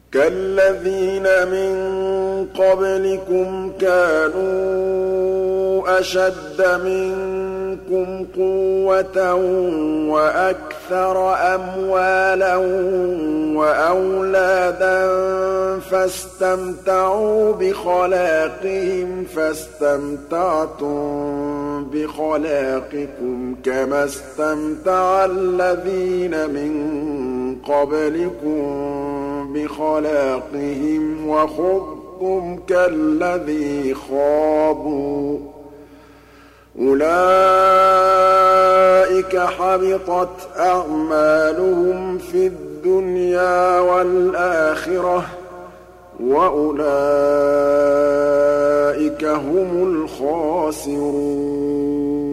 كَالَّذِينَ مِن قَبْلِكُمْ كَانُوا أَشَدَّ مِنكُمْ قُوَّةً وَأَكْثَرَ أَمْوَالًا وَأَوْلَادًا فَاسْتَمْتَعُوا بِخَلَاقِهِمْ فَاسْتَمْتَعْتُم بِخَلَاقِكُمْ كَمَا اسْتَمْتَعَ الَّذِينَ مِن قَبْلِكُم بِخَلَاقِهِمْ وَخُضْتُمْ كَالَّذِي خَاضُوا ۚ أُولَٰئِكَ حَبِطَتْ أَعْمَالُهُمْ فِي الدُّنْيَا وَالْآخِرَةِ ۖ وَأُولَٰئِكَ هُمُ الْخَاسِرُونَ